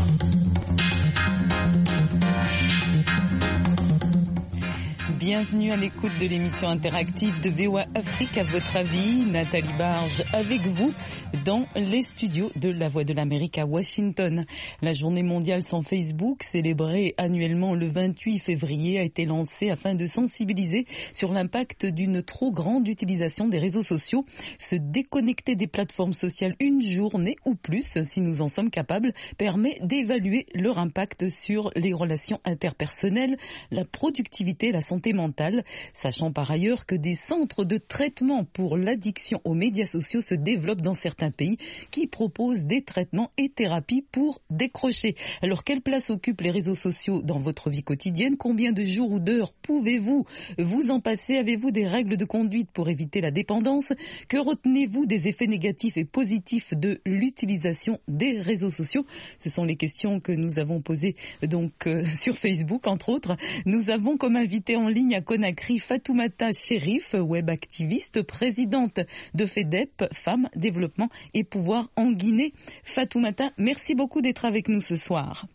Bienvenue à l'écoute de l'émission interactive de VOA Afrique. À votre avis, Nathalie Barge avec vous dans les studios de La Voix de l'Amérique à Washington. La journée mondiale sans Facebook, célébrée annuellement le 28 février, a été lancée afin de sensibiliser sur l'impact d'une trop grande utilisation des réseaux sociaux. Se déconnecter des plateformes sociales une journée ou plus, si nous en sommes capables, permet d'évaluer leur impact sur les relations interpersonnelles, la productivité et la santé mentale, sachant par ailleurs que des centres de traitement pour l'addiction aux médias sociaux se développent dans certains pays qui proposent des traitements et thérapies pour décrocher. Alors, quelle place occupent les réseaux sociaux dans votre vie quotidienne? Combien de jours ou d'heures pouvez-vous vous en passer? Avez-vous des règles de conduite pour éviter la dépendance? Que retenez-vous des effets négatifs et positifs de l'utilisation des réseaux sociaux? Ce sont les questions que nous avons posées donc sur Facebook, entre autres. Nous avons comme invité en ligne à Conakry Fatoumata Chérif, web activiste, présidente de FEDEP, Femmes, Développement et Pouvoir en Guinée. Fatoumata, merci beaucoup d'être avec nous ce soir.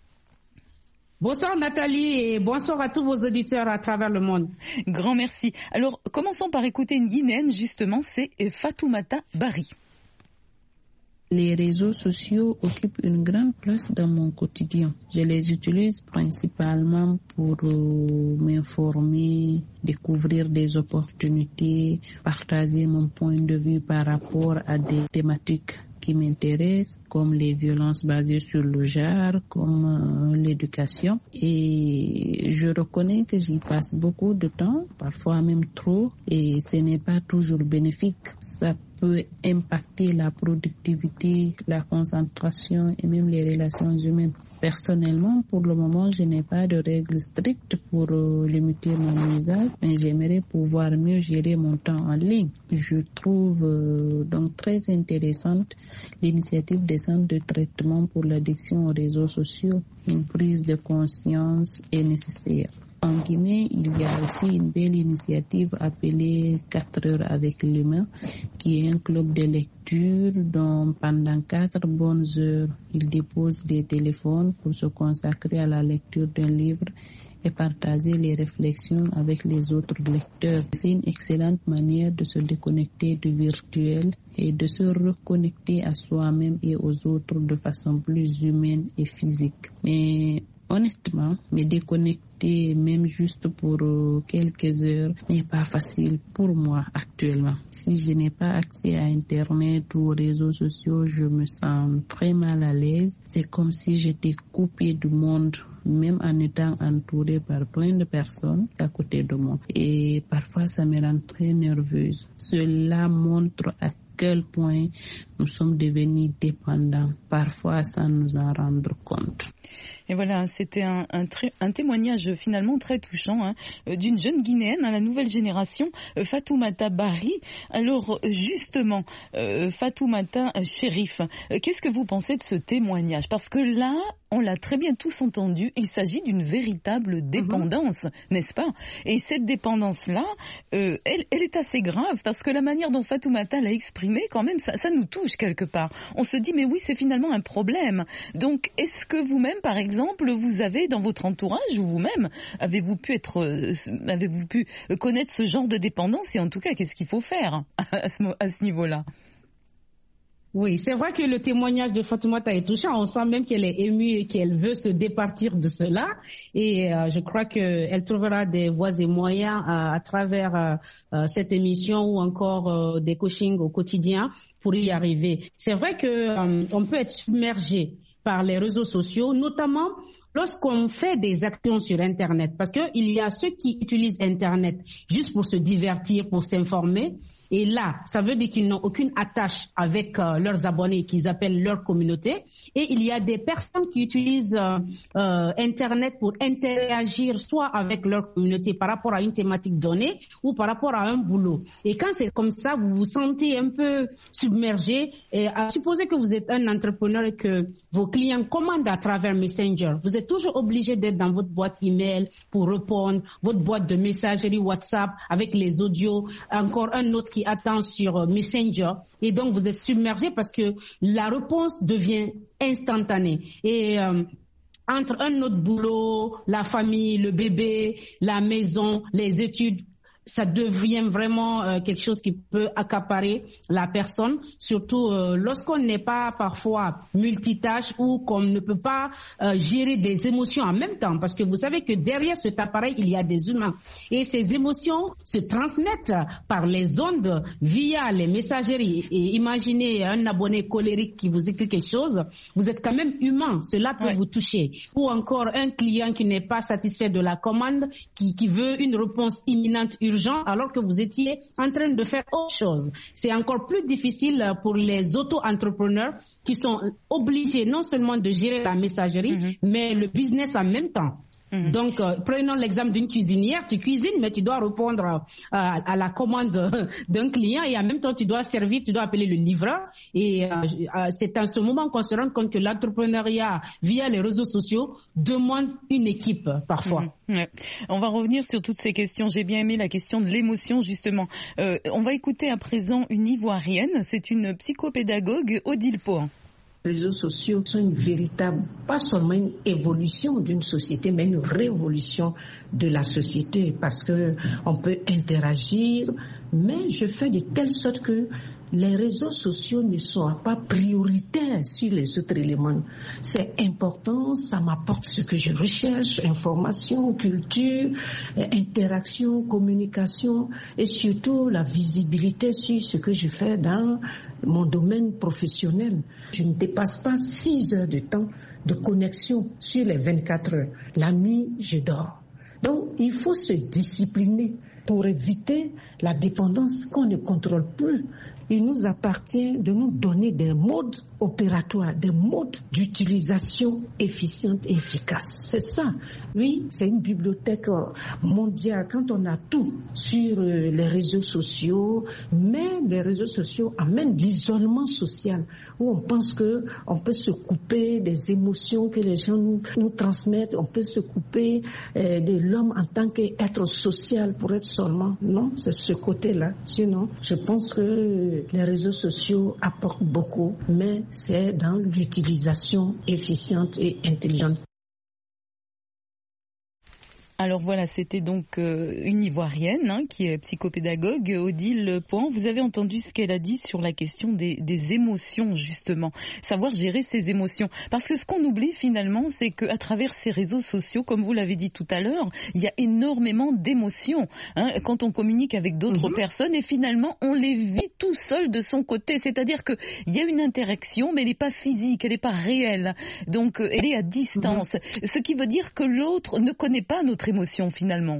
Bonsoir Nathalie et bonsoir à tous vos auditeurs à travers le monde. Grand merci. Alors, commençons par écouter une Guinéenne, justement, c'est Fatoumata Bari. Les réseaux sociaux occupent une grande place dans mon quotidien. Je les utilise principalement pour m'informer, découvrir des opportunités, partager mon point de vue par rapport à des thématiques qui m'intéressent, comme les violences basées sur le genre, comme l'éducation. Et je reconnais que j'y passe beaucoup de temps, parfois même trop, et ce n'est pas toujours bénéfique. Ça peut impacter la productivité, la concentration et même les relations humaines. Personnellement, pour le moment, je n'ai pas de règles strictes pour limiter mon usage, mais j'aimerais pouvoir mieux gérer mon temps en ligne. Je trouve donc très intéressante l'initiative des centres de traitement pour l'addiction aux réseaux sociaux. Une prise de conscience est nécessaire. En Guinée, il y a aussi une belle initiative appelée 4 heures avec l'humain, qui est un club de lecture dont pendant 4 bonnes heures, ils déposent des téléphones pour se consacrer à la lecture d'un livre et partager les réflexions avec les autres lecteurs. C'est une excellente manière de se déconnecter du virtuel et de se reconnecter à soi-même et aux autres de façon plus humaine et physique. Mais honnêtement, me déconnecter même juste pour quelques heures n'est pas facile pour moi actuellement. Si je n'ai pas accès à Internet ou aux réseaux sociaux, je me sens très mal à l'aise. C'est comme si j'étais coupée du monde, même en étant entourée par plein de personnes à côté de moi. Et parfois, ça me rend très nerveuse. Cela montre à quel point nous sommes devenus dépendants, parfois sans nous en rendre compte. Et voilà, c'était un témoignage finalement très touchant d'une jeune Guinéenne à la nouvelle génération, Fatoumata Bari. Alors justement, Fatoumata Chérif, qu'est-ce que vous pensez de ce témoignage? Parce que là, on l'a très bien tous entendu, il s'agit d'une véritable dépendance, n'est-ce pas? Et cette dépendance-là, elle est assez grave, parce que la manière dont Fatoumata l'a exprimée, quand même, ça nous touche quelque part. On se dit, mais oui, c'est finalement un problème. Donc, est-ce que vous-même, par exemple, vous avez dans votre entourage, ou vous-même, avez-vous pu connaître ce genre de dépendance? Et en tout cas, qu'est-ce qu'il faut faire à ce niveau-là? Oui, c'est vrai que le témoignage de Fatoumata est touchant. On sent même qu'elle est émue et qu'elle veut se départir de cela. Et je crois qu'elle trouvera des voies et moyens à travers cette émission ou encore des coachings au quotidien pour y arriver. C'est vrai que on peut être submergé par les réseaux sociaux, notamment lorsqu'on fait des actions sur Internet. Parce qu'il y a ceux qui utilisent Internet juste pour se divertir, pour s'informer. Et là, ça veut dire qu'ils n'ont aucune attache avec leurs abonnés qu'ils appellent leur communauté. Et il y a des personnes qui utilisent Internet pour interagir soit avec leur communauté par rapport à une thématique donnée ou par rapport à un boulot. Et quand c'est comme ça, vous vous sentez un peu submergé. Et supposez que vous êtes un entrepreneur et que vos clients commandent à travers Messenger. Vous êtes toujours obligé d'être dans votre boîte email pour répondre, votre boîte de messagerie WhatsApp avec les audios, encore un autre qui attend sur Messenger. Et donc, vous êtes submergé parce que la réponse devient instantané. Et entre un autre boulot, la famille, le bébé, la maison, les études, ça devient vraiment quelque chose qui peut accaparer la personne, surtout lorsqu'on n'est pas parfois multitâche ou qu'on ne peut pas gérer des émotions en même temps. Parce que vous savez que derrière cet appareil, il y a des humains. Et ces émotions se transmettent par les ondes via les messageries. Et imaginez un abonné colérique qui vous écrit quelque chose, vous êtes quand même humain, cela peut vous toucher. Ou encore un client qui n'est pas satisfait de la commande, qui veut une réponse imminente, urgente, alors que vous étiez en train de faire autre chose. C'est encore plus difficile pour les auto-entrepreneurs qui sont obligés non seulement de gérer la messagerie, mais le business en même temps. Donc, prenons l'exemple d'une cuisinière. Tu cuisines, mais tu dois répondre à la commande d'un client et en même temps, tu dois servir, tu dois appeler le livreur. Et c'est en ce moment qu'on se rend compte que l'entrepreneuriat via les réseaux sociaux demande une équipe parfois. On va revenir sur toutes ces questions. J'ai bien aimé la question de l'émotion, justement. On va écouter à présent une Ivoirienne. C'est une psychopédagogue, Odile Pohan. Les réseaux sociaux sont une véritable, pas seulement une évolution d'une société, mais une révolution de la société parce que on peut interagir, mais je fais de telle sorte que les réseaux sociaux ne sont pas prioritaires sur les autres éléments. C'est important, ça m'apporte ce que je recherche, information, culture, interaction, communication et surtout la visibilité sur ce que je fais dans mon domaine professionnel. Je ne dépasse pas 6 heures de temps de connexion sur les 24 heures. La nuit, je dors. Donc, il faut se discipliner pour éviter la dépendance qu'on ne contrôle plus. Il nous appartient de nous donner des modes opératoires, des modes d'utilisation efficiente et efficace. C'est ça. Oui, c'est une bibliothèque mondiale quand on a tout sur les réseaux sociaux, mais les réseaux sociaux amènent l'isolement social où on pense que on peut se couper des émotions que les gens nous transmettent, on peut se couper de l'homme en tant qu'être social pour être seulement. Non, c'est ce côté-là. Sinon, je pense que les réseaux sociaux apportent beaucoup, mais c'est dans l'utilisation efficiente et intelligente. Alors voilà, c'était donc une Ivoirienne qui est psychopédagogue, Odile Pohan. Vous avez entendu ce qu'elle a dit sur la question des émotions, justement. Savoir gérer ses émotions. Parce que ce qu'on oublie finalement, c'est qu'à travers ces réseaux sociaux, comme vous l'avez dit tout à l'heure, il y a énormément d'émotions quand on communique avec d'autres personnes et finalement on les vit tout seul de son côté. C'est-à-dire qu'il y a une interaction, mais elle n'est pas physique, elle n'est pas réelle. Donc elle est à distance. Ce qui veut dire que l'autre ne connaît pas notre émotion finalement.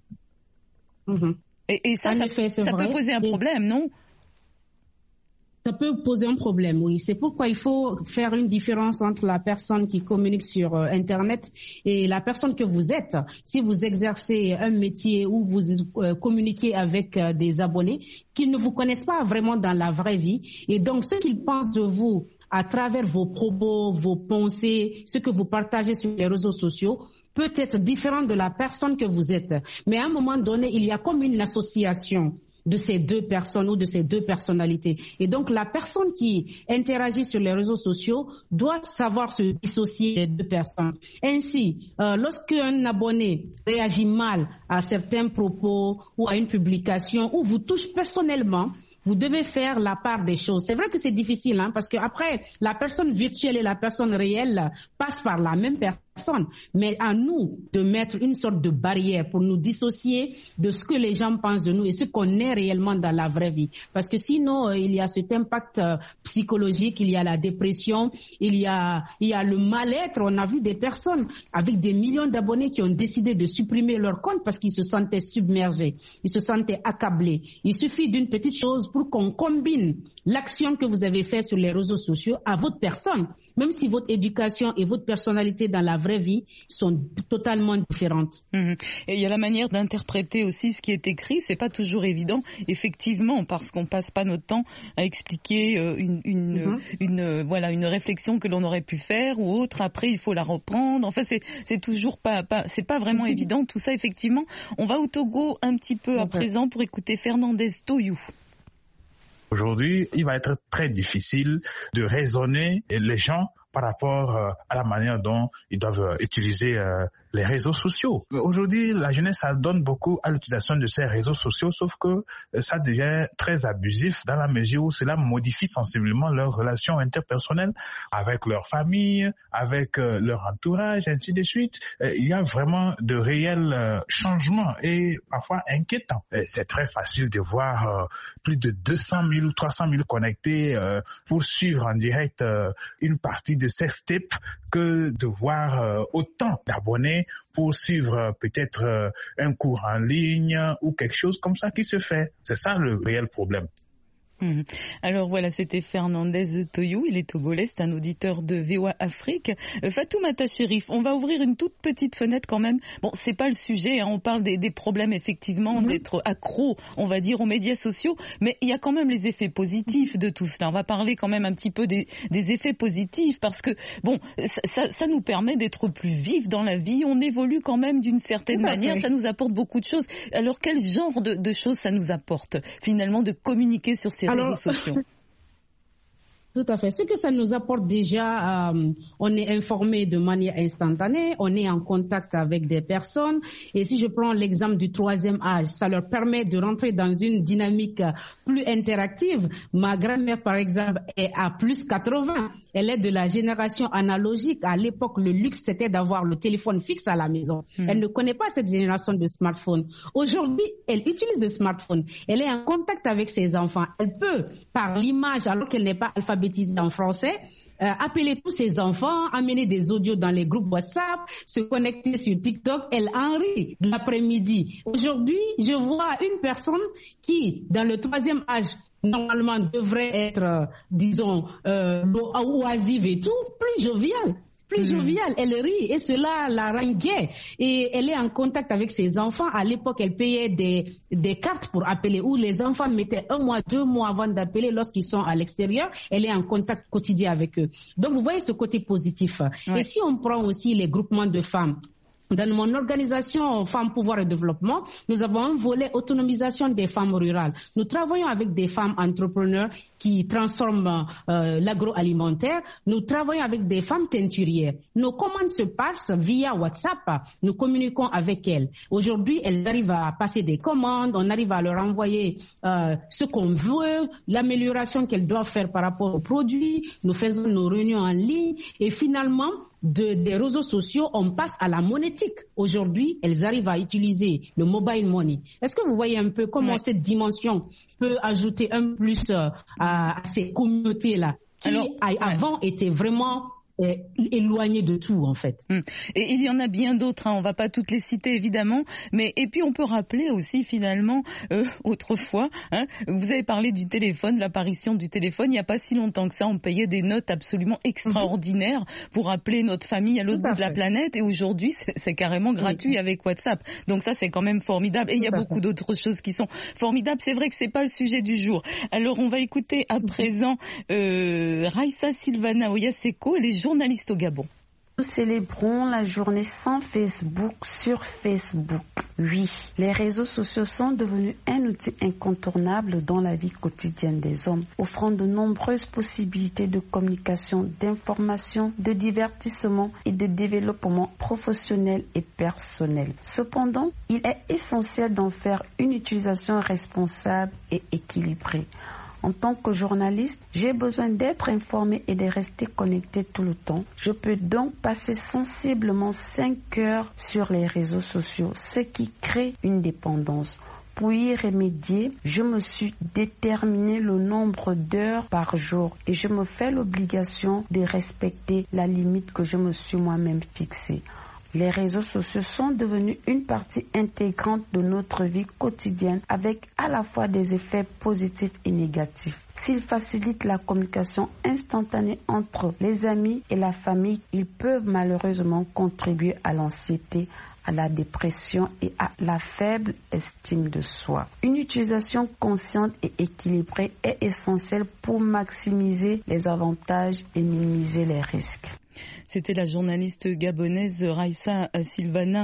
Et ça, ça peut poser un problème, non? Ça peut poser un problème, oui. C'est pourquoi il faut faire une différence entre la personne qui communique sur Internet et la personne que vous êtes. Si vous exercez un métier où vous communiquez avec des abonnés qui ne vous connaissent pas vraiment dans la vraie vie, et donc ce qu'ils pensent de vous à travers vos propos, vos pensées, ce que vous partagez sur les réseaux sociaux, peut être différent de la personne que vous êtes. Mais à un moment donné, il y a comme une association de ces deux personnes ou de ces deux personnalités. Et donc, la personne qui interagit sur les réseaux sociaux doit savoir se dissocier des deux personnes. Ainsi, lorsqu'un abonné réagit mal à certains propos ou à une publication ou vous touche personnellement, vous devez faire la part des choses. C'est vrai que c'est difficile, parce que après, la personne virtuelle et la personne réelle passent par la même personne. Mais à nous de mettre une sorte de barrière pour nous dissocier de ce que les gens pensent de nous et ce qu'on est réellement dans la vraie vie. Parce que sinon, il y a cet impact psychologique, il y a la dépression, il y a le mal-être. On a vu des personnes avec des millions d'abonnés qui ont décidé de supprimer leur compte parce qu'ils se sentaient submergés, ils se sentaient accablés. Il suffit d'une petite chose pour qu'on combine l'action que vous avez faite sur les réseaux sociaux à votre personne, même si votre éducation et votre personnalité dans la vraie vie sont totalement différentes. Et il y a la manière d'interpréter aussi ce qui est écrit, c'est pas toujours évident, effectivement, parce qu'on passe pas notre temps à expliquer une réflexion que l'on aurait pu faire ou autre. Après, il faut la reprendre. Enfin, c'est toujours c'est pas vraiment évident tout ça. Effectivement, on va au Togo un petit peu à présent pour écouter Fernandez Toyou. Aujourd'hui, il va être très difficile de raisonner les gens par rapport à la manière dont ils doivent utiliser les réseaux sociaux. Aujourd'hui, la jeunesse s'adonne beaucoup à l'utilisation de ces réseaux sociaux, sauf que ça devient très abusif dans la mesure où cela modifie sensiblement leurs relations interpersonnelles avec leur famille, avec leur entourage, ainsi de suite. Il y a vraiment de réels changements et parfois inquiétants. C'est très facile de voir plus de 200 000 ou 300 000 connectés pour suivre en direct une partie de sextape que de voir autant d'abonnés pour suivre peut-être un cours en ligne ou quelque chose comme ça qui se fait. C'est ça le réel problème. Alors voilà, c'était Fernandez Toyou, il est togolais, c'est un auditeur de VOA Afrique. Fatoumata Chérif, on va ouvrir une toute petite fenêtre quand même. Bon, c'est pas le sujet, hein, on parle des problèmes effectivement d'être accro, on va dire, aux médias sociaux, mais il y a quand même les effets positifs de tout cela. On va parler quand même un petit peu des effets positifs parce que bon, ça nous permet d'être plus vifs dans la vie, on évolue quand même d'une certaine manière, ça nous apporte beaucoup de choses. Alors quel genre de choses ça nous apporte finalement de communiquer sur ces réseaux sociaux? Tout à fait. Ce que ça nous apporte déjà, on est informé de manière instantanée, on est en contact avec des personnes. Et si je prends l'exemple du 3e âge, ça leur permet de rentrer dans une dynamique plus interactive. Ma grand-mère, par exemple, est à plus 80. Elle est de la génération analogique. À l'époque, le luxe, c'était d'avoir le téléphone fixe à la maison. Elle ne connaît pas cette génération de smartphone. Aujourd'hui, elle utilise le smartphone. Elle est en contact avec ses enfants. Elle peut, par l'image, alors qu'elle n'est pas alphabétisée en français, appeler tous ses enfants, amener des audios dans les groupes WhatsApp, se connecter sur TikTok. Elle en rit l'après-midi. Aujourd'hui, je vois une personne qui, dans le 3e âge, normalement devrait être, disons, oisive et tout, plus joviale. Elle rit et cela la rend gaie. Et elle est en contact avec ses enfants. À l'époque, elle payait des cartes pour appeler où les enfants mettaient 1 mois, 2 mois avant d'appeler lorsqu'ils sont à l'extérieur. Elle est en contact quotidien avec eux. Donc, vous voyez ce côté positif. Ouais. Et si on prend aussi les groupements de femmes, dans mon organisation Femmes, Pouvoir et Développement, nous avons un volet autonomisation des femmes rurales. Nous travaillons avec des femmes entrepreneurs qui transforment l'agroalimentaire. Nous travaillons avec des femmes teinturières. Nos commandes se passent via WhatsApp. Nous communiquons avec elles. Aujourd'hui, elles arrivent à passer des commandes. On arrive à leur envoyer ce qu'on veut, l'amélioration qu'elles doivent faire par rapport aux produits. Nous faisons nos réunions en ligne. Et finalement, des réseaux sociaux, on passe à la monétique. Aujourd'hui, elles arrivent à utiliser le mobile money. Est-ce que vous voyez un peu comment cette dimension peut ajouter un plus à ces communautés-là qui, avant, étaient vraiment éloigné de tout en fait. Et il y en a bien d'autres, hein. On va pas toutes les citer évidemment, mais et puis on peut rappeler aussi finalement autrefois, hein, vous avez parlé du téléphone, l'apparition du téléphone, il n'y a pas si longtemps que ça, on payait des notes absolument extraordinaires pour appeler notre famille à l'autre bout de la planète et aujourd'hui c'est carrément gratuit avec WhatsApp. Donc ça c'est quand même formidable et il y a beaucoup d'autres choses qui sont formidables. C'est vrai que c'est pas le sujet du jour. Alors on va écouter à présent Raissa Silvana Oyaseko, elle est journaliste au Gabon. Nous célébrons la journée sans Facebook sur Facebook. Oui, les réseaux sociaux sont devenus un outil incontournable dans la vie quotidienne des hommes, offrant de nombreuses possibilités de communication, d'information, de divertissement et de développement professionnel et personnel. Cependant, il est essentiel d'en faire une utilisation responsable et équilibrée. En tant que journaliste, j'ai besoin d'être informé et de rester connecté tout le temps. Je peux donc passer sensiblement 5 heures sur les réseaux sociaux, ce qui crée une dépendance. Pour y remédier, je me suis déterminé le nombre d'heures par jour et je me fais l'obligation de respecter la limite que je me suis moi-même fixée. Les réseaux sociaux sont devenus une partie intégrante de notre vie quotidienne avec à la fois des effets positifs et négatifs. S'ils facilitent la communication instantanée entre les amis et la famille, ils peuvent malheureusement contribuer à l'anxiété, à la dépression et à la faible estime de soi. Une utilisation consciente et équilibrée est essentielle pour maximiser les avantages et minimiser les risques. C'était la journaliste gabonaise Raissa Silvana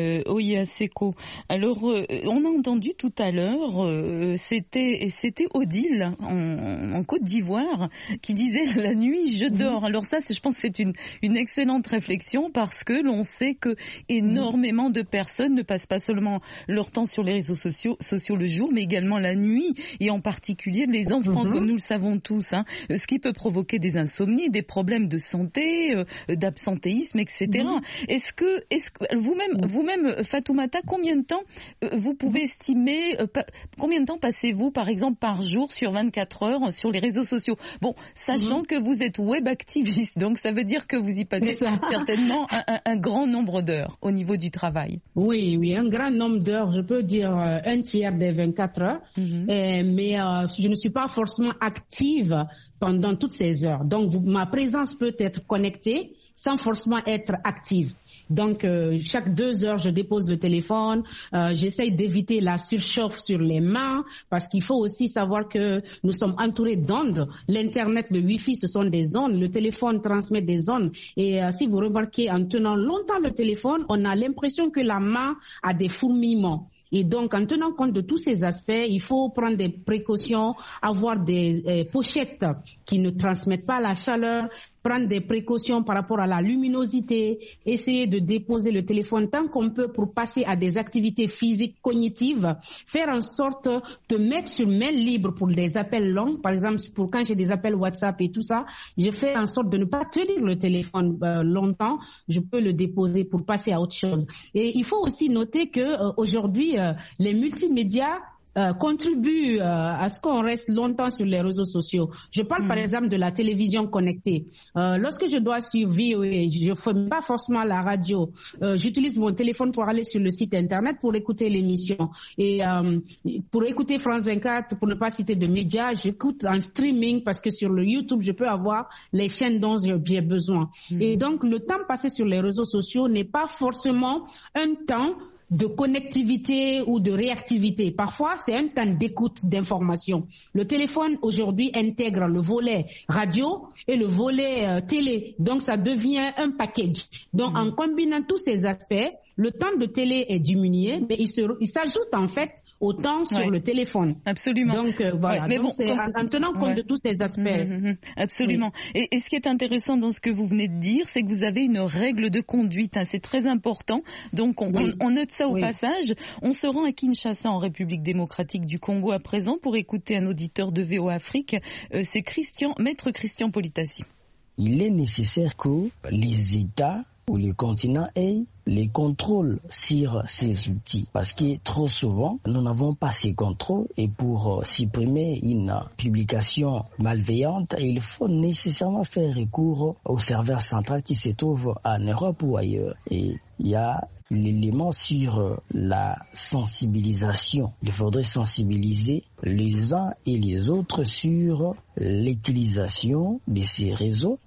Oyaseko. Alors, on a entendu tout à l'heure, c'était Odile en Côte d'Ivoire qui disait la nuit je dors. Alors ça, je pense que c'est une excellente réflexion parce que l'on sait que énormément de personnes ne passent pas seulement leur temps sur les réseaux sociaux le jour, mais également la nuit, et en particulier les enfants, comme nous le savons tous, ce qui peut provoquer des insomnies, des problèmes de santé, d'absentéisme, etc. Est-ce que vous-même, Fatoumata, combien de temps vous pouvez estimer, combien de temps passez-vous, par exemple, par jour sur 24 heures sur les réseaux sociaux? Bon, sachant que vous êtes web activiste, donc ça veut dire que vous y passez certainement un grand nombre d'heures au niveau du travail. Oui, un grand nombre d'heures, je peux dire un tiers des 24 heures, mais je ne suis pas forcément active pendant toutes ces heures. Donc, ma présence peut être connectée sans forcément être active. Donc, chaque 2 heures, je dépose le téléphone. J'essaye d'éviter la surchauffe sur les mains parce qu'il faut aussi savoir que nous sommes entourés d'ondes. L'Internet, le Wi-Fi, ce sont des ondes. Le téléphone transmet des ondes. Et si vous remarquez, en tenant longtemps le téléphone, on a l'impression que la main a des fourmillements. Et donc, en tenant compte de tous ces aspects, il faut prendre des précautions, avoir des pochettes qui ne transmettent pas la chaleur, prendre des précautions par rapport à la luminosité, essayer de déposer le téléphone tant qu'on peut pour passer à des activités physiques cognitives, faire en sorte de mettre sur main libre pour des appels longs. Par exemple, pour quand j'ai des appels WhatsApp et tout ça, je fais en sorte de ne pas tenir le téléphone longtemps. Je peux le déposer pour passer à autre chose. Et il faut aussi noter que aujourd'hui, les multimédias contribue à ce qu'on reste longtemps sur les réseaux sociaux. Je parle par exemple de la télévision connectée. Lorsque je dois suivre VOA, je ne fais pas forcément la radio. J'utilise mon téléphone pour aller sur le site internet pour écouter l'émission. Et pour écouter France 24, pour ne pas citer de médias, j'écoute en streaming parce que sur le YouTube, je peux avoir les chaînes dont j'ai besoin. Et donc, le temps passé sur les réseaux sociaux n'est pas forcément un temps de connectivité ou de réactivité. Parfois, c'est un temps d'écoute d'information. Le téléphone, aujourd'hui, intègre le volet radio et le volet télé. Donc, ça devient un package. Donc, en combinant tous ces aspects, le temps de télé est diminué, mais il s'ajoute en fait au temps sur le téléphone. Absolument. Donc, voilà. Mais donc, bon, en tenant compte de tous ces aspects. Absolument. Oui. Et ce qui est intéressant dans ce que vous venez de dire, c'est que vous avez une règle de conduite. C'est très important. Donc, on note ça au passage. On se rend à Kinshasa, en République démocratique du Congo, à présent, pour écouter un auditeur de VOA Afrique. C'est Maître Christian Politassi. Il est nécessaire que les États ou les continents aient les contrôles sur ces outils. Parce que trop souvent, nous n'avons pas ces contrôles et pour supprimer une publication malveillante, il faut nécessairement faire recours au serveur central qui se trouve en Europe ou ailleurs. Et il y a l'élément sur la sensibilisation. Il faudrait sensibiliser les uns et les autres sur l'utilisation de ces réseaux.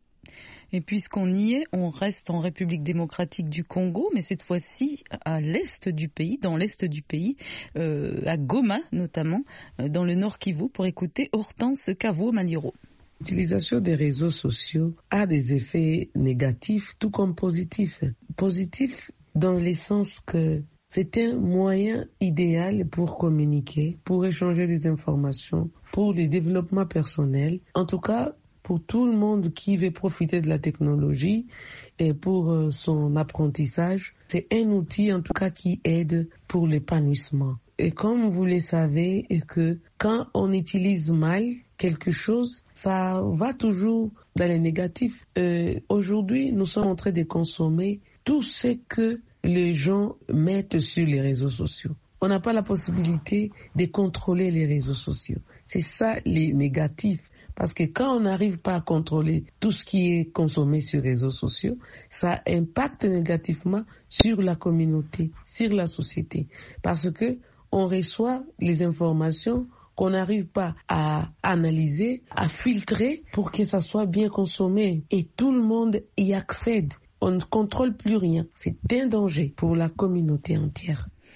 Et puisqu'on y est, on reste en République démocratique du Congo, mais cette fois-ci à l'est du pays, dans l'est du pays, à Goma notamment, dans le Nord Kivu, pour écouter Hortense Kavo-Maliro. L'utilisation des réseaux sociaux a des effets négatifs tout comme positifs. Positifs dans le sens que c'est un moyen idéal pour communiquer, pour échanger des informations, pour le développement personnel. En tout cas, pour tout le monde qui veut profiter de la technologie et pour son apprentissage, c'est un outil en tout cas qui aide pour l'épanouissement. Et comme vous le savez, que quand on utilise mal quelque chose, ça va toujours dans les négatifs. Aujourd'hui, nous sommes en train de consommer tout ce que les gens mettent sur les réseaux sociaux. On n'a pas la possibilité de contrôler les réseaux sociaux. C'est ça les négatifs. Parce que quand on n'arrive pas à contrôler tout ce qui est consommé sur les réseaux sociaux, ça impacte négativement sur la communauté, sur la société. Parce que on reçoit les informations qu'on n'arrive pas à analyser, à filtrer pour que ça soit bien consommé. Et tout le monde y accède. On ne contrôle plus rien. C'est un danger pour la communauté entière.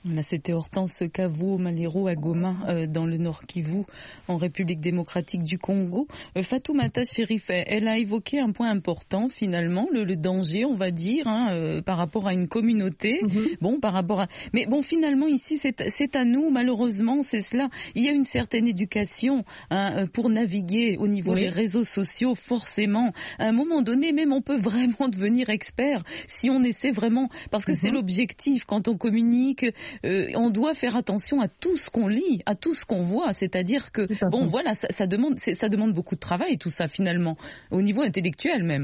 Là, c'était Hortense Kavuo Malero à Goma, dans le Nord Kivu, en République démocratique du Congo. Fatoumata Chérif, elle a évoqué un point important, finalement, le danger, on va dire, par rapport à une communauté. Bon, par rapport à... Mais bon, finalement, ici, c'est à nous, malheureusement, c'est cela. Il y a une certaine éducation pour naviguer au niveau des réseaux sociaux, forcément. À un moment donné, même, on peut vraiment devenir expert si on essaie vraiment... Parce que c'est l'objectif, quand on communique... on doit faire attention à tout ce qu'on lit, à tout ce qu'on voit. C'est-à-dire que, bon, voilà, ça demande beaucoup de travail, tout ça, finalement, au niveau intellectuel même.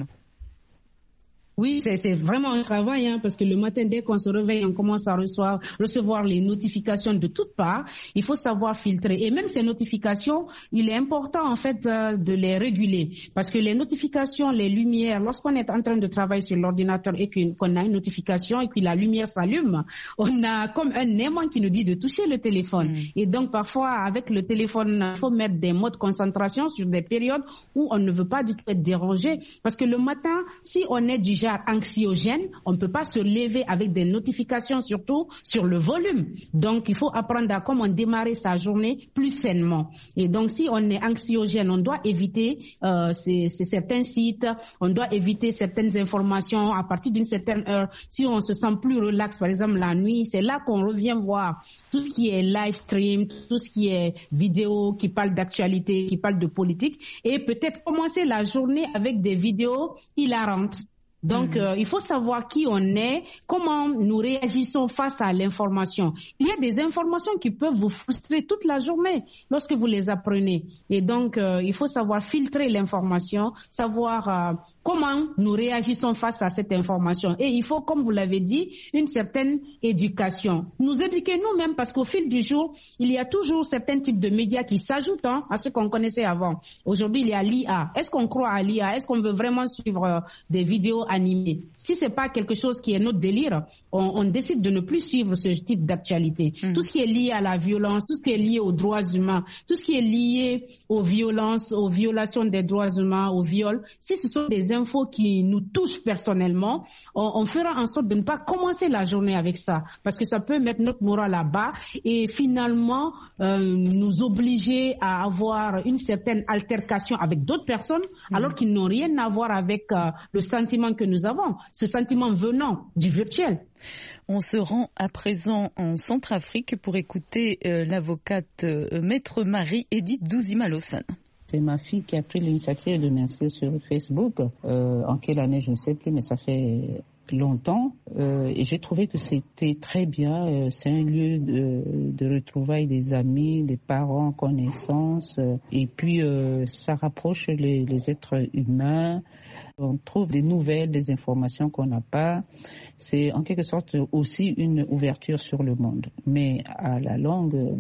Oui, c'est vraiment un travail, parce que le matin, dès qu'on se réveille, on commence à recevoir les notifications de toutes parts. Il faut savoir filtrer. Et même ces notifications, il est important, en fait, de les réguler. Parce que les notifications, les lumières, lorsqu'on est en train de travailler sur l'ordinateur et qu'on a une notification et puis la lumière s'allume, on a comme un aimant qui nous dit de toucher le téléphone. Et donc, parfois, avec le téléphone, il faut mettre des modes concentration sur des périodes où on ne veut pas du tout être dérangé. Parce que le matin, si on est du genre anxiogène, on ne peut pas se lever avec des notifications, surtout sur le volume. Donc, il faut apprendre à comment démarrer sa journée plus sainement. Et donc, si on est anxiogène, on doit éviter certains sites, on doit éviter certaines informations à partir d'une certaine heure. Si on se sent plus relax, par exemple la nuit, c'est là qu'on revient voir tout ce qui est live stream, tout ce qui est vidéo qui parle d'actualité, qui parle de politique, et peut-être commencer la journée avec des vidéos hilarantes. Donc, il faut savoir qui on est, comment nous réagissons face à l'information. Il y a des informations qui peuvent vous frustrer toute la journée lorsque vous les apprenez. Et donc, il faut savoir filtrer l'information, savoir comment nous réagissons face à cette information. Et il faut, comme vous l'avez dit, une certaine éducation. Nous éduquer nous-mêmes parce qu'au fil du jour, il y a toujours certains types de médias qui s'ajoutent à ce qu'on connaissait avant. Aujourd'hui, il y a l'IA. Est-ce qu'on croit à l'IA? Est-ce qu'on veut vraiment suivre des vidéos animées? Si c'est pas quelque chose qui est notre délire, on décide de ne plus suivre ce type d'actualité. Tout ce qui est lié à la violence, tout ce qui est lié aux droits humains, tout ce qui est lié aux violences, aux violations des droits humains, aux viols, si ce sont des infos qui nous touchent personnellement, on fera en sorte de ne pas commencer la journée avec ça, parce que ça peut mettre notre morale à bas et finalement nous obliger à avoir une certaine altercation avec d'autres personnes, alors qu'ils n'ont rien à voir avec le sentiment que nous avons, ce sentiment venant du virtuel. On se rend à présent en Centrafrique pour écouter l'avocate Maître Marie-Edith Douzima-Lossane. C'est ma fille qui a pris l'initiative de m'inscrire sur Facebook. En quelle année, je ne sais plus, mais ça fait longtemps. Et j'ai trouvé que c'était très bien. C'est un lieu de retrouvailles des amis, des parents, connaissances. Et puis, ça rapproche les êtres humains. On trouve des nouvelles, des informations qu'on n'a pas. C'est en quelque sorte aussi une ouverture sur le monde. Mais à la longue,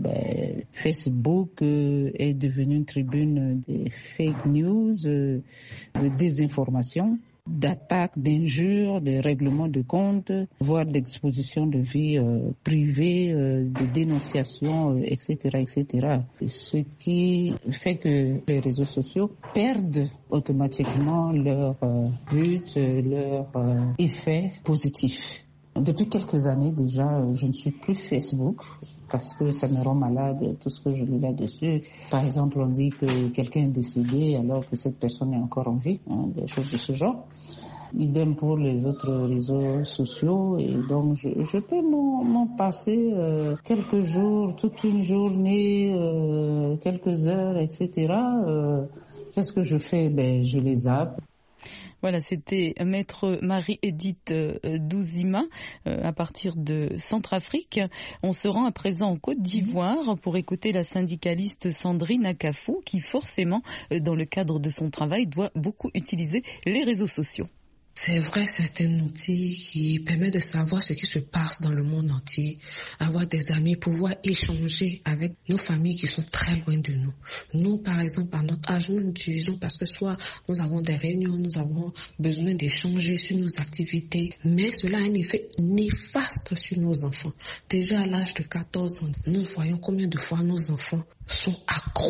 Facebook est devenu une tribune des fake news, de désinformation, d'attaques, d'injures, de règlements de comptes, voire d'exposition de vie privée, de dénonciation, etc., etc. Ce qui fait que les réseaux sociaux perdent automatiquement leur but, leur effet positif. Depuis quelques années déjà, je ne suis plus Facebook parce que ça me rend malade tout ce que je lis là-dessus. Par exemple, on dit que quelqu'un est décédé alors que cette personne est encore en vie, des choses de ce genre. Idem pour les autres réseaux sociaux et donc je peux m'en passer quelques jours, toute une journée, quelques heures, etc. Qu'est-ce que je fais? Je les zappe. Voilà, c'était Maître Marie-Edith Douzima à partir de Centrafrique. On se rend à présent en Côte d'Ivoire pour écouter la syndicaliste Sandrine Akafou qui forcément, dans le cadre de son travail, doit beaucoup utiliser les réseaux sociaux. C'est vrai, c'est un outil qui permet de savoir ce qui se passe dans le monde entier, avoir des amis, pouvoir échanger avec nos familles qui sont très loin de nous. Nous, par exemple, à notre âge, nous l'utilisons parce que soit nous avons des réunions, nous avons besoin d'échanger sur nos activités, mais cela a un effet néfaste sur nos enfants. Déjà à l'âge de 14 ans, nous voyons combien de fois nos enfants sont accros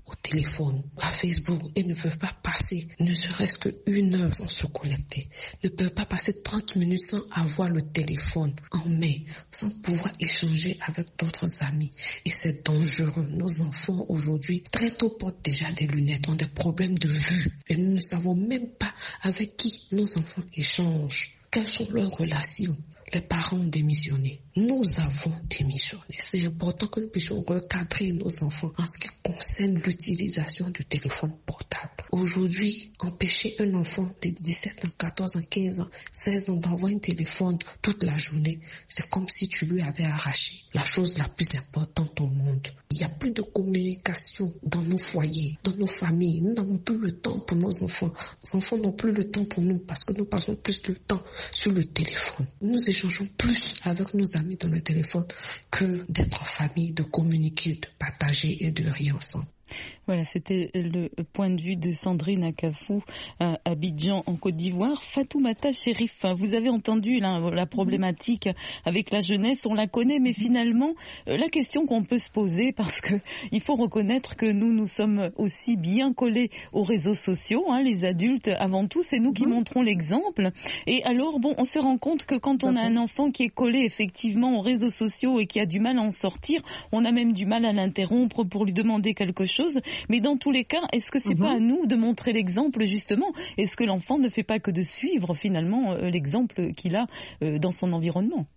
au téléphone, à Facebook, et ne peuvent pas passer ne serait-ce qu'une heure sans se connecter, ne peuvent pas passer 30 minutes sans avoir le téléphone en main, sans pouvoir échanger avec d'autres amis. Et c'est dangereux. Nos enfants aujourd'hui, très tôt, portent déjà des lunettes, ont des problèmes de vue. Et nous ne savons même pas avec qui nos enfants échangent. Quelles sont leurs relations? Les parents ont démissionné. Nous avons démissionné. C'est important que nous puissions recadrer nos enfants en ce qui concerne l'utilisation du téléphone portable. Aujourd'hui, empêcher un enfant de 17 ans, 14 ans, 15 ans, 16 ans d'avoir un téléphone toute la journée, c'est comme si tu lui avais arraché la chose la plus importante au monde. Il n'y a plus de communication dans nos foyers, dans nos familles. Nous n'avons plus le temps pour nos enfants. Nos enfants n'ont plus le temps pour nous parce que nous passons plus de temps sur le téléphone. Nous échangeons plus avec nos amis dans le téléphone que d'être en famille, de communiquer, de partager et de rire ensemble. Voilà, c'était le point de vue de Sandrine Akafou à Abidjan en Côte d'Ivoire. Fatoumata Chérif, vous avez entendu la problématique avec la jeunesse, on la connaît, mais finalement la question qu'on peut se poser, parce que il faut reconnaître que nous sommes aussi bien collés aux réseaux sociaux, les adultes avant tout, c'est nous qui montrons l'exemple. Et alors on se rend compte que quand on a un enfant qui est collé effectivement aux réseaux sociaux et qui a du mal à en sortir, on a même du mal à l'interrompre pour lui demander quelque chose. Mais dans tous les cas, est-ce que c'est pas à nous de montrer l'exemple justement? Est-ce que l'enfant ne fait pas que de suivre finalement l'exemple qu'il a dans son environnement?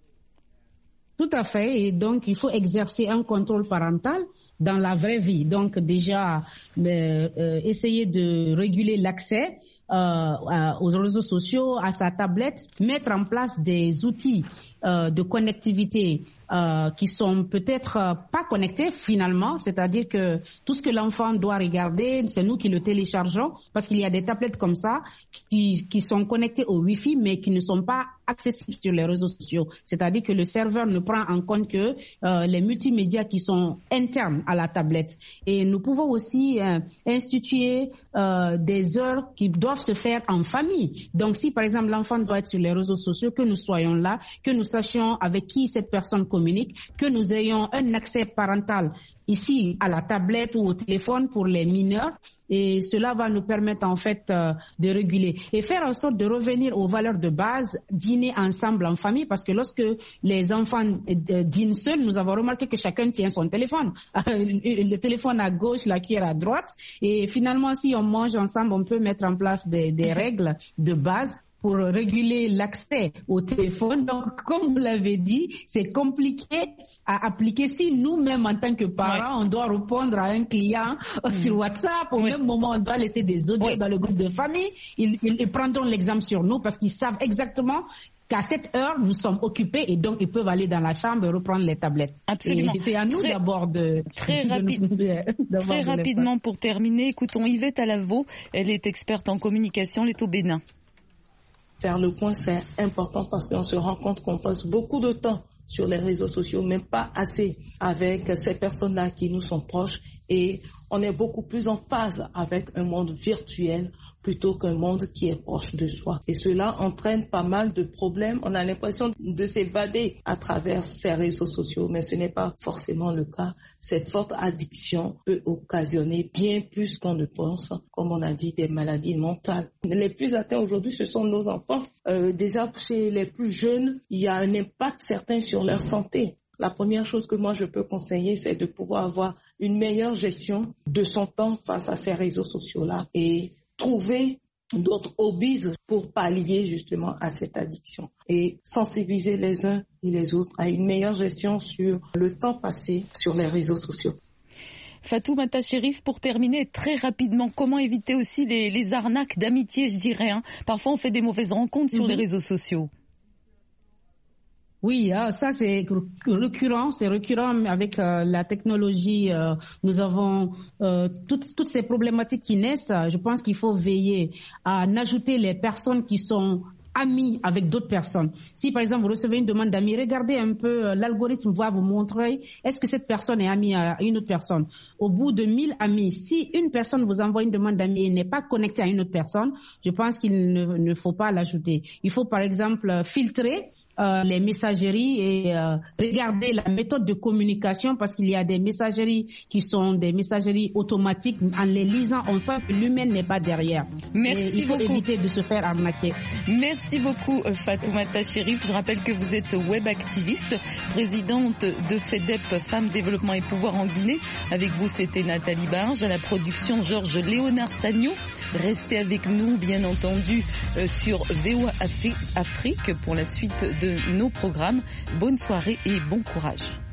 Tout à fait. Et donc, il faut exercer un contrôle parental dans la vraie vie. Donc, déjà, essayer de réguler l'accès aux réseaux sociaux, à sa tablette, mettre en place des outils de connectivité qui sont peut-être pas connectés finalement, c'est-à-dire que tout ce que l'enfant doit regarder, c'est nous qui le téléchargeons, parce qu'il y a des tablettes comme ça qui sont connectées au Wi-Fi mais qui ne sont pas accessibles sur les réseaux sociaux. C'est-à-dire que le serveur ne prend en compte que les multimédias qui sont internes à la tablette. Et nous pouvons aussi instituer des heures qui doivent se faire en famille. Donc si par exemple l'enfant doit être sur les réseaux sociaux, que nous soyons là, que nous sachions avec qui cette personne communique, que nous ayons un accès parental ici à la tablette ou au téléphone pour les mineurs. Et cela va nous permettre en fait de réguler et faire en sorte de revenir aux valeurs de base, dîner ensemble en famille, parce que lorsque les enfants dînent seuls, nous avons remarqué que chacun tient son téléphone, le téléphone à gauche, la cuillère à droite, et finalement si on mange ensemble, on peut mettre en place des règles de base pour réguler l'accès au téléphone. Donc, comme vous l'avez dit, c'est compliqué à appliquer si nous-mêmes, en tant que parents, on doit répondre à un client sur WhatsApp. Au même moment, on doit laisser des audios dans le groupe de famille. Ils prendront l'exemple sur nous parce qu'ils savent exactement qu'à cette heure, nous sommes occupés et donc ils peuvent aller dans la chambre et reprendre les tablettes. Absolument. Et c'est à nous d'abord de... Très rapidement pour terminer, écoutons Yvette Alavo. Elle est experte en communication, elle est au Bénin. Faire le point, c'est important parce qu'on se rend compte qu'on passe beaucoup de temps sur les réseaux sociaux, même pas assez avec ces personnes-là qui nous sont proches, et on est beaucoup plus en phase avec un monde virtuel plutôt qu'un monde qui est proche de soi. Et cela entraîne pas mal de problèmes. On a l'impression de s'évader à travers ces réseaux sociaux, mais ce n'est pas forcément le cas. Cette forte addiction peut occasionner bien plus qu'on ne pense, comme on a dit, des maladies mentales. Les plus atteints aujourd'hui, ce sont nos enfants. Déjà, chez les plus jeunes, il y a un impact certain sur leur santé. La première chose que moi je peux conseiller, c'est de pouvoir avoir une meilleure gestion de son temps face à ces réseaux sociaux-là et trouver d'autres hobbies pour pallier justement à cette addiction et sensibiliser les uns et les autres à une meilleure gestion sur le temps passé sur les réseaux sociaux. Fatoumata Chérif, pour terminer très rapidement, comment éviter aussi les arnaques d'amitié, je dirais, Parfois on fait des mauvaises rencontres sur les réseaux sociaux. Oui, ça c'est récurrent avec la technologie. Nous avons toutes ces problématiques qui naissent. Je pense qu'il faut veiller à ajouter les personnes qui sont amies avec d'autres personnes. Si par exemple vous recevez une demande d'amis, regardez un peu, l'algorithme va vous montrer est-ce que cette personne est amie à une autre personne. Au bout de 1000 amis, si une personne vous envoie une demande d'amis et n'est pas connectée à une autre personne, je pense qu'il ne faut pas l'ajouter. Il faut par exemple filtrer les messageries et regarder la méthode de communication, parce qu'il y a des messageries qui sont des messageries automatiques. En les lisant, on sent que l'humain n'est pas derrière. Merci beaucoup. Il faut éviter de se faire arnaquer. Merci beaucoup Fatoumata Chérif. Je rappelle que vous êtes web activiste, présidente de FEDEP Femmes, Développement et Pouvoir en Guinée. Avec vous, c'était Nathalie Barge, à la production Georges Léonard Sagno. Restez avec nous, bien entendu, sur VOA Afrique pour la suite de nos programmes. Bonne soirée et bon courage.